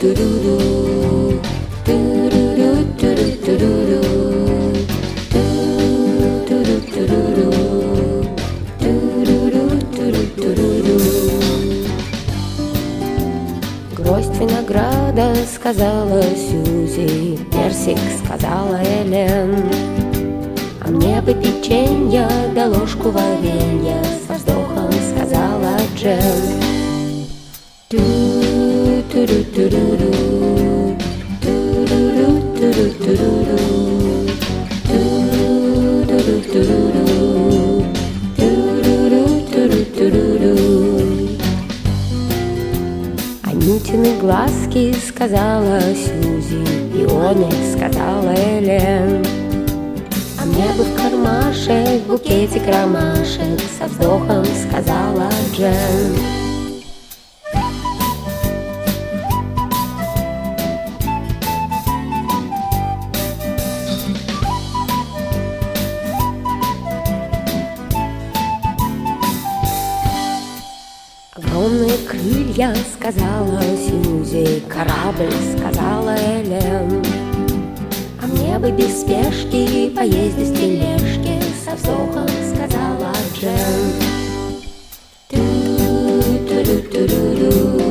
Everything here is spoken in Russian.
Гроздь винограда, сказала Сьюзи, персик, сказала Элен, а мне бы печенья да ложку варенья, со вздохом сказала Джен. Ту-ту-ру-ту-ру-ру, ту-ру-ру-ту-ру-ту-ру-ру, ту-ру-ру-ту-ру-ру, ту-ру-ру-ту-ру-ту-ру-ру. Анютины глазки, сказала Сьюзи, пионы, сказала Элен, а мне бы в кармашек букетик ромашек, со вздохом сказала Джен. Огромные крылья, сказала Сьюзи, корабль, сказала Элен, а мне бы без спешки поесть без тележки, со вздохом сказала Джен. Ту-ту-ру-ту-ру-ру.